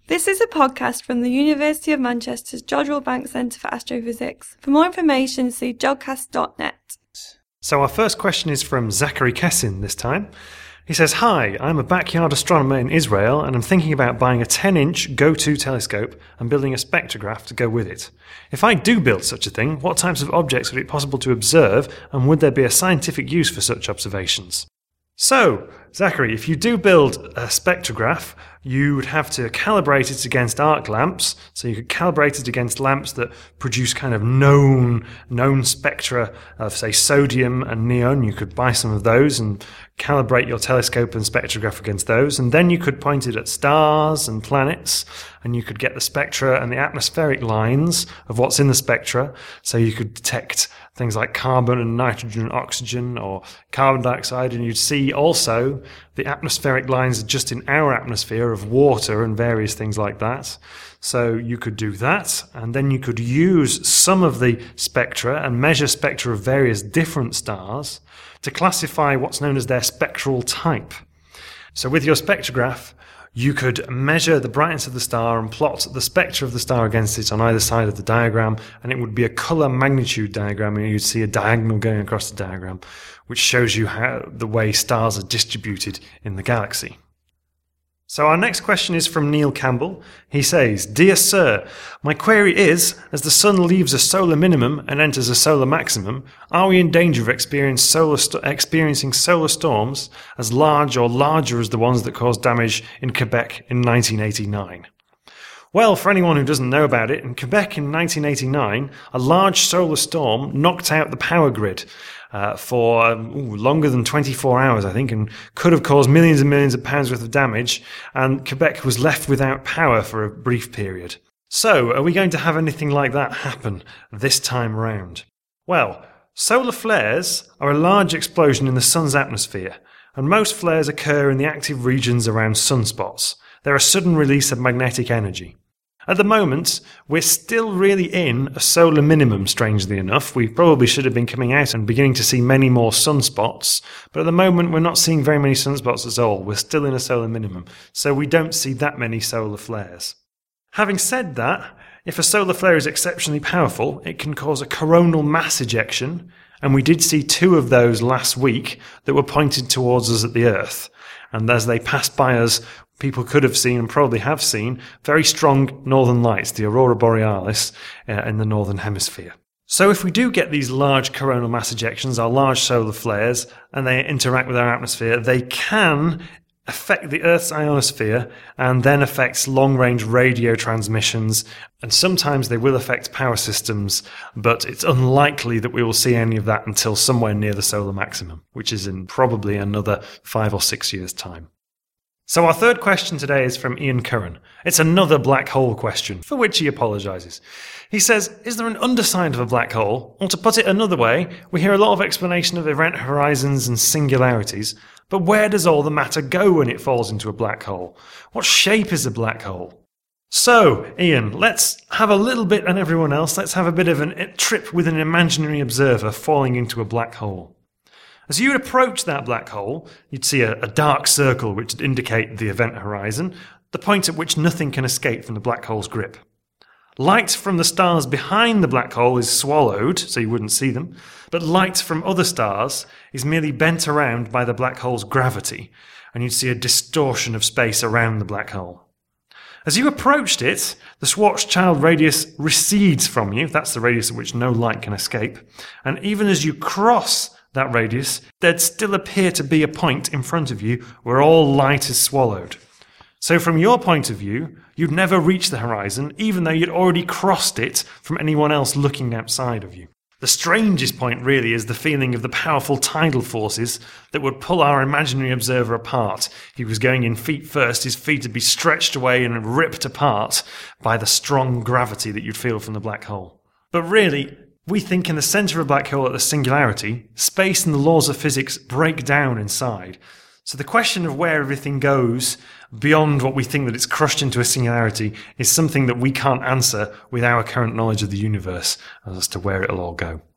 This is a podcast from the University of Manchester's Jodrell Bank Centre for Astrophysics. For more information, see jodcast.net. So our first question is from Zachary Kessin this time. He says, "Hi, I'm a backyard astronomer in Israel and I'm thinking about buying a 10-inch GO2 telescope and building a spectrograph to go with it. If I do build such a thing, what types of objects would it be possible to observe and would there be a scientific use for such observations?" So, Zachary, if you do build a spectrograph, you would have to calibrate it against arc lamps. So you could calibrate it against lamps that produce kind of known spectra of, say, sodium and neon. You could buy some of those and calibrate your telescope and spectrograph against those. And then you could point it at stars and planets, and you could get the spectra and the atmospheric lines of what's in the spectra. So you could detect things like carbon and nitrogen and oxygen or carbon dioxide, and you'd see also the atmospheric lines just in our atmosphere of water and various things like that. So you could do that, and then you could use some of the spectra and measure spectra of various different stars to classify what's known as their spectral type. So with your spectrograph, you could measure the brightness of the star and plot the spectra of the star against it on either side of the diagram, and it would be a colour magnitude diagram, and you'd see a diagonal going across the diagram, which shows you how the way stars are distributed in the galaxy. So our next question is from Neil Campbell. He says, "Dear Sir, my query is, as the Sun leaves a solar minimum and enters a solar maximum, are we in danger of experiencing solar storms as large or larger as the ones that caused damage in Quebec in 1989? Well, for anyone who doesn't know about it, in Quebec in 1989, a large solar storm knocked out the power grid for longer than 24 hours, I think, and could have caused millions and millions of pounds worth of damage, and Quebec was left without power for a brief period. So, are we going to have anything like that happen this time round? Well, solar flares are a large explosion in the Sun's atmosphere, and most flares occur in the active regions around sunspots. They're a sudden release of magnetic energy. At the moment, we're still really in a solar minimum, strangely enough. We probably should have been coming out and beginning to see many more sunspots, but at the moment we're not seeing very many sunspots at all. We're still in a solar minimum, so we don't see that many solar flares. Having said that, if a solar flare is exceptionally powerful, it can cause a coronal mass ejection, and we did see 2 of those last week that were pointed towards us at the Earth. And as they passed by us, people could have seen and probably have seen very strong northern lights, the aurora borealis, in the northern hemisphere. So if we do get these large coronal mass ejections, our large solar flares, and they interact with our atmosphere, they can affect the Earth's ionosphere and then affect long-range radio transmissions, and sometimes they will affect power systems, but it's unlikely that we will see any of that until somewhere near the solar maximum, which is in probably another 5 or 6 years' time. So our third question today is from Ian Curran. It's another black hole question, for which he apologises. He says, "Is there an underside of a black hole? Or to put it another way, we hear a lot of explanation of event horizons and singularities, but where does all the matter go when it falls into a black hole? What shape is a black hole?" So, Ian, let's have a little bit, and everyone else, let's have a bit of a trip with an imaginary observer falling into a black hole. As you would approach that black hole, you'd see a dark circle which would indicate the event horizon, the point at which nothing can escape from the black hole's grip. Light from the stars behind the black hole is swallowed, so you wouldn't see them, but light from other stars is merely bent around by the black hole's gravity, and you'd see a distortion of space around the black hole. As you approached it, the Schwarzschild radius recedes from you, that's the radius at which no light can escape, and even as you cross that radius, there'd still appear to be a point in front of you where all light is swallowed. So from your point of view, you'd never reach the horizon, even though you'd already crossed it from anyone else looking outside of you. The strangest point really is the feeling of the powerful tidal forces that would pull our imaginary observer apart. If he was going in feet first, his feet would be stretched away and ripped apart by the strong gravity that you'd feel from the black hole. But really, we think in the centre of a black hole at the singularity, space and the laws of physics break down inside. So the question of where everything goes beyond what we think that it's crushed into a singularity is something that we can't answer with our current knowledge of the universe as to where it'll all go.